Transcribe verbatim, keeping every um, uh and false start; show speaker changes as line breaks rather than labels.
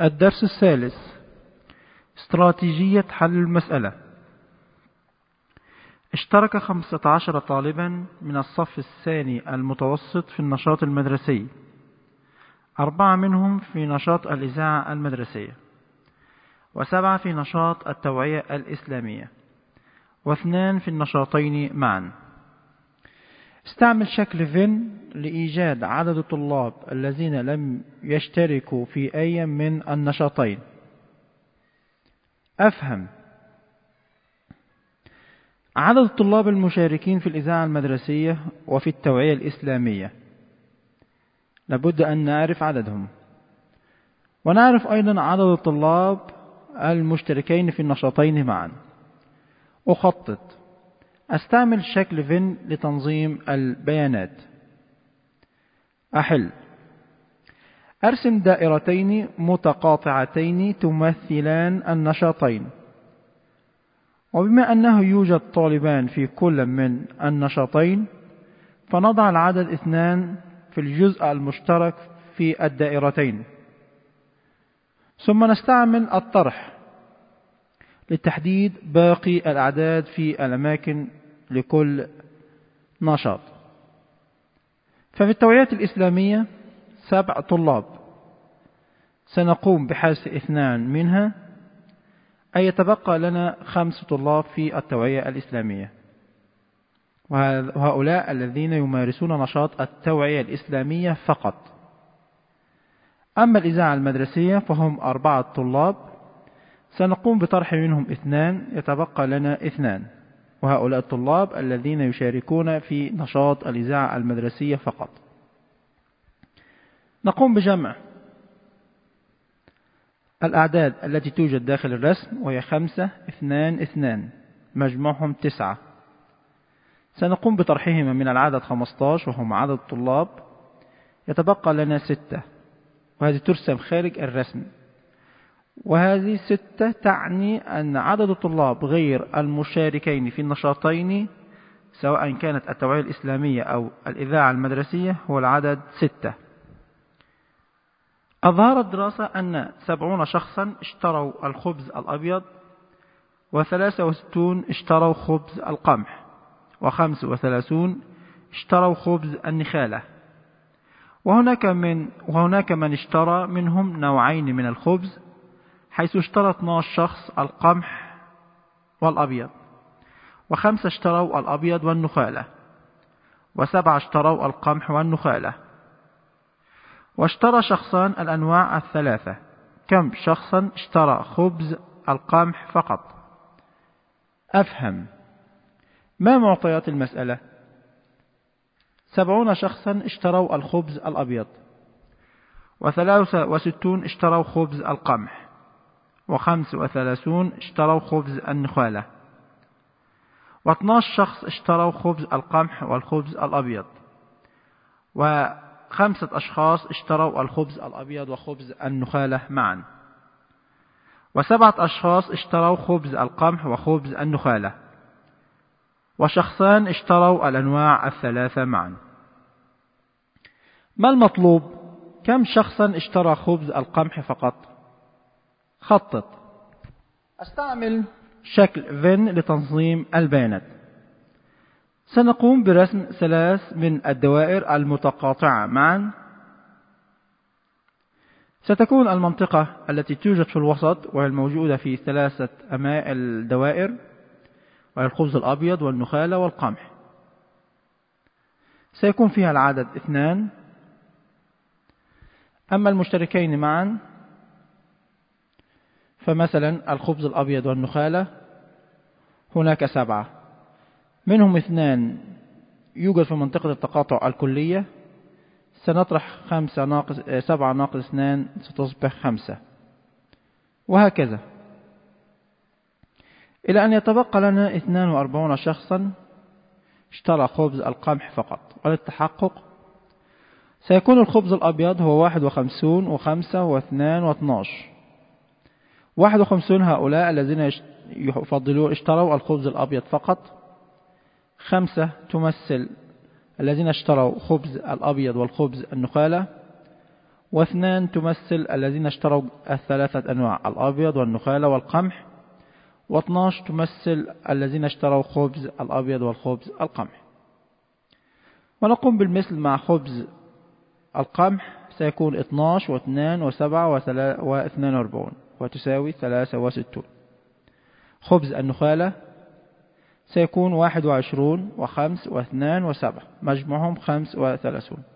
الدرس الثالث: استراتيجية حل المسألة. اشترك خمسة عشر طالبا من الصف الثاني المتوسط في النشاط المدرسي، أربعة منهم في نشاط الإذاعة المدرسية، وسبعة في نشاط التوعية الإسلامية، واثنان في النشاطين معا. استعمل شكل فين لإيجاد عدد الطلاب الذين لم يشتركوا في أي من النشاطين. أفهم: عدد الطلاب المشاركين في الإذاعة المدرسية وفي التوعية الإسلامية، لابد أن نعرف عددهم، ونعرف أيضا عدد الطلاب المشتركين في النشاطين معا. أخطط: أستعمل شكل فين لتنظيم البيانات. أحل: أرسم دائرتين متقاطعتين تمثلان النشاطين، وبما أنه يوجد طالبان في كل من النشاطين فنضع العدد اثنان في الجزء المشترك في الدائرتين. ثم نستعمل الطرح لتحديد باقي الأعداد في الأماكن لكل نشاط. ففي التوعية الإسلامية سبع طلاب، سنقوم بحذف اثنان منها، أي يتبقى لنا خمس طلاب في التوعية الإسلامية، وهؤلاء الذين يمارسون نشاط التوعية الإسلامية فقط. أما الإذاعة المدرسية فهم أربعة طلاب، سنقوم بطرح منهم اثنان، يتبقى لنا اثنان، وهؤلاء الطلاب الذين يشاركون في نشاط الإذاعة المدرسية فقط. نقوم بجمع الأعداد التي توجد داخل الرسم، وهي خمسة اثنان اثنان، مجموعهم تسعة. سنقوم بطرحهما من العدد خمسة عشر وهم عدد الطلاب، يتبقى لنا ستة، وهذه ترسم خارج الرسم. وهذه ستة تعني أن عدد الطلاب غير المشاركين في النشاطين سواء كانت التوعية الإسلامية أو الإذاعة المدرسية هو العدد ستة. أظهرت دراسة أن سبعون شخصا اشتروا الخبز الأبيض، وثلاثة وستون اشتروا خبز القمح، وخمس وثلاثون اشتروا خبز النخالة. وهناك من, وهناك من اشترى منهم نوعين من الخبز، حيث اشترى اثني عشر شخص القمح والأبيض، وخمسة اشتروا الأبيض والنخالة، وسبعة اشتروا القمح والنخالة. واشترى شخصان الأنواع الثلاثة. كم شخصا اشترى خبز القمح فقط؟ أفهم: ما معطيات المسألة؟ سبعون شخصا اشتروا الخبز الأبيض، وثلاثة وستون اشتروا خبز القمح، وخمس وثلاثون اشتروا خبز النخالة، واثني عشر شخص اشتروا خبز القمح والخبز الأبيض، وخمسة أشخاص اشتروا الخبز الأبيض وخبز النخالة معا، وسبعة أشخاص اشتروا خبز القمح وخبز النخالة، وشخصان اشتروا الأنواع الثلاثة معا. ما المطلوب؟ كم شخصا اشترى خبز القمح فقط؟ خطط: أستعمل شكل فين لتنظيم البيانات. سنقوم برسم ثلاث من الدوائر المتقاطعة معا. ستكون المنطقة التي توجد في الوسط وهي الموجودة في ثلاثة الدوائر، وهي الخبز الأبيض والنخالة والقمح. سيكون فيها العدد اثنان. أما المشتركين معا فمثلا الخبز الأبيض والنخالة هناك سبعة، منهم اثنان يوجد في منطقة التقاطع الكلية. سنطرح خمسة ناقص سبعة ناقص اثنان ستصبح خمسة، وهكذا إلى أن يتبقى لنا اثنان وأربعون شخصا اشترى خبز القمح فقط. وللتحقق سيكون الخبز الأبيض هو واحد وخمسون وخمسة واثنان واثناش. واحد وخمسون هؤلاء الذين يفضلون اشتروا الخبز الأبيض فقط. خمسة تمثل الذين اشتروا خبز الأبيض والخبز النخالة، واثنان تمثل الذين اشتروا الثلاثة أنواع الأبيض والنخالة والقمح، واثناش تمثل الذين اشتروا خبز الأبيض والخبز القمح. ونقوم بالمثل مع خبز القمح، سيكون اثناش واثنان وسبعة واثنان واربعون وتساوي ثلاثة وستون. خبز النخالة سيكون واحد وعشرون وخمس واثنان وسبعة مجموعهم خمس وثلاثون